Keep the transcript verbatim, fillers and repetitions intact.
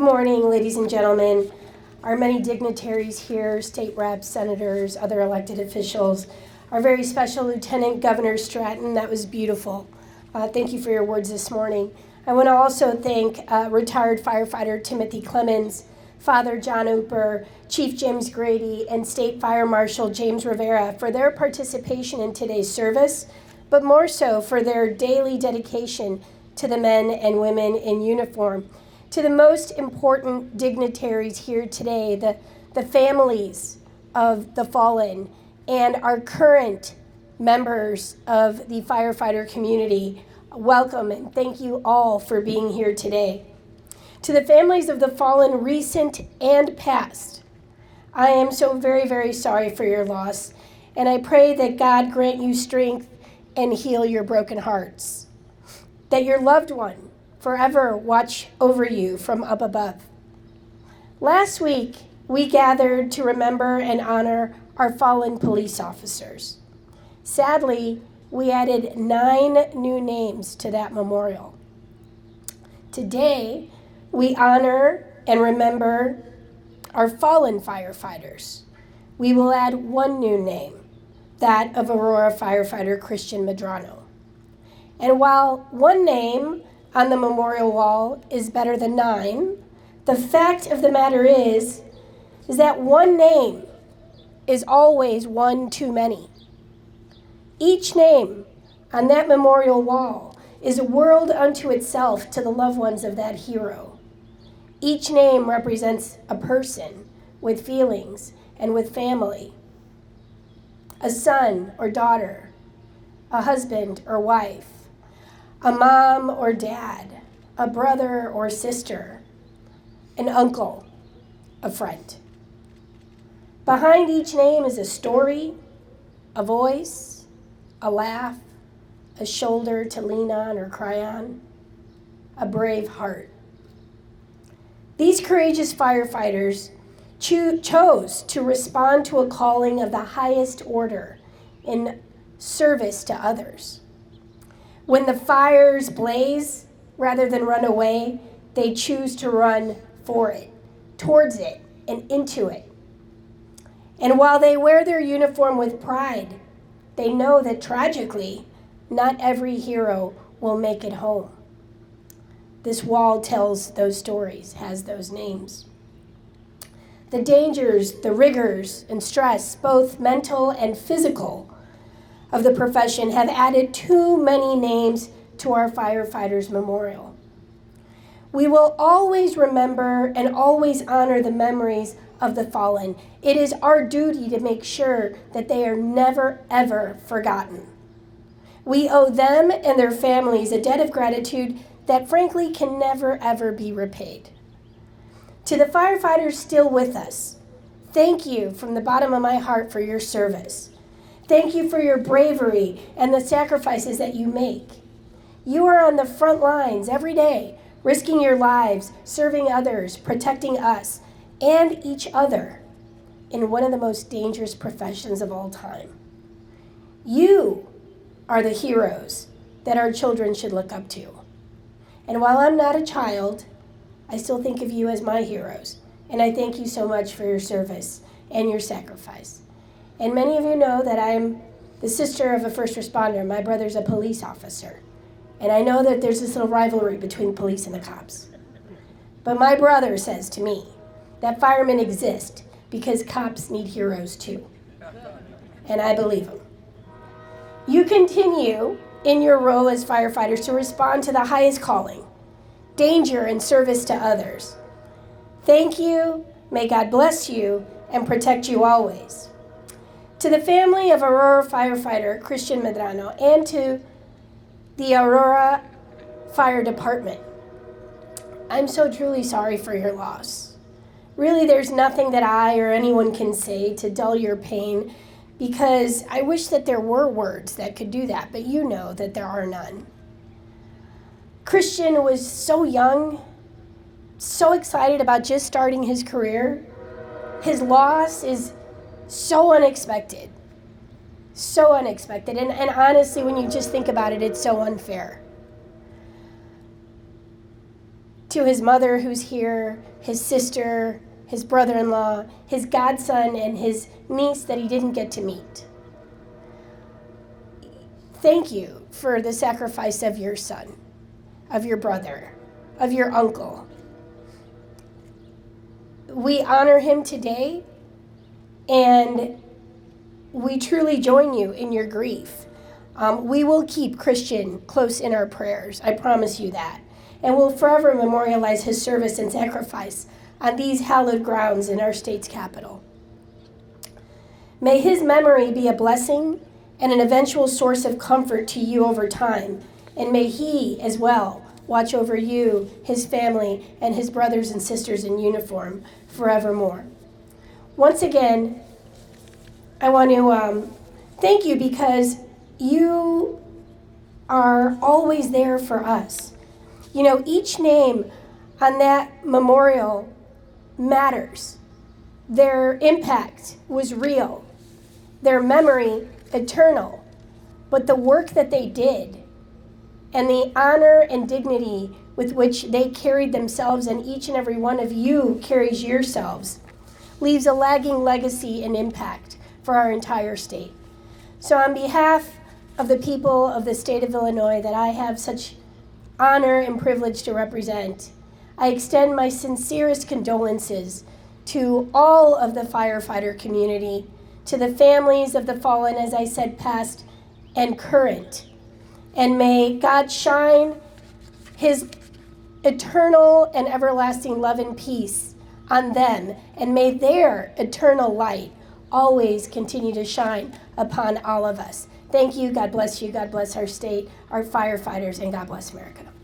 Good morning, ladies and gentlemen. Our many dignitaries here, state reps, senators, other elected officials. Our very special Lieutenant Governor Stratton, that was beautiful. Uh, thank you for your words this morning. I want to also thank uh, retired firefighter Timothy Clemens, Father John Ooper, Chief James Grady, and State Fire Marshal James Rivera for their participation in today's service, but more so for their daily dedication to the men and women in uniform. To the most important dignitaries here today, the, the families of the fallen and our current members of the firefighter community, welcome and thank you all for being here today. To the families of the fallen, recent and past, I am so very, very sorry for your loss, and I pray that God grant you strength and heal your broken hearts, that your loved one forever watch over you from up above. Last week, we gathered to remember and honor our fallen police officers. Sadly, we added nine new names to that memorial. Today, we honor and remember our fallen firefighters. We will add one new name, that of Aurora firefighter Christian Medrano. And while one name on the memorial wall is better than nine, the fact of the matter is, is that one name is always one too many. Each name on that memorial wall is a world unto itself to the loved ones of that hero. Each name represents a person with feelings and with family, a son or daughter, a husband or wife, a mom or dad, a brother or sister, an uncle, a friend. Behind each name is a story, a voice, a laugh, a shoulder to lean on or cry on, a brave heart. These courageous firefighters cho- chose to respond to a calling of the highest order in service to others. When the fires blaze, rather than run away, they choose to run for it, towards it, and into it. And while they wear their uniform with pride, they know that tragically, not every hero will make it home. This wall tells those stories, has those names. The dangers, the rigors, and stress, both mental and physical, of the profession have added too many names to our firefighters' memorial. We will always remember and always honor the memories of the fallen. It is our duty to make sure that they are never, ever forgotten. We owe them and their families a debt of gratitude that frankly can never, ever be repaid. To the firefighters still with us, thank you from the bottom of my heart for your service. Thank you for your bravery and the sacrifices that you make. You are on the front lines every day, risking your lives, serving others, protecting us and each other in one of the most dangerous professions of all time. You are the heroes that our children should look up to. And while I'm not a child, I still think of you as my heroes. And I thank you so much for your service and your sacrifice. And many of you know that I am the sister of a first responder. My brother's a police officer. And I know that there's this little rivalry between police and the cops. But my brother says to me that firemen exist because cops need heroes too. And I believe him. You continue in your role as firefighters to respond to the highest calling, danger and service to others. Thank you, may God bless you, and protect you always. To the family of Aurora firefighter Christian Medrano and to the Aurora Fire Department, I'm so truly sorry for your loss. Really, there's nothing that I or anyone can say to dull your pain because I wish that there were words that could do that, but you know that there are none. Christian was so young, so excited about just starting his career. His loss is so unexpected, so unexpected. And, and honestly, when you just think about it, it's so unfair. to his mother who's here, his sister, his brother-in-law, his godson, and his niece that he didn't get to meet. Thank you for the sacrifice of your son, of your brother, of your uncle. We honor him today, and we truly join you in your grief. Um, we will keep Christian close in our prayers, I promise you that, and we'll forever memorialize his service and sacrifice on these hallowed grounds in our state's capital. May his memory be a blessing and an eventual source of comfort to you over time, and may he, as well, watch over you, his family, and his brothers and sisters in uniform forevermore. Once again, I want to um, thank you because you are always there for us. You know, each name on that memorial matters. Their impact was real, their memory eternal, but the work that they did and the honor and dignity with which they carried themselves, and each and every one of you carries yourselves, leaves a lagging legacy and impact for our entire state. So on behalf of the people of the state of Illinois that I have such honor and privilege to represent, I extend my sincerest condolences to all of the firefighter community, to the families of the fallen, as I said, past and current. And may God shine his eternal and everlasting love and peace on them, and may their eternal light always continue to shine upon all of us. Thank you. God bless you. God bless our state, our firefighters, and God bless America.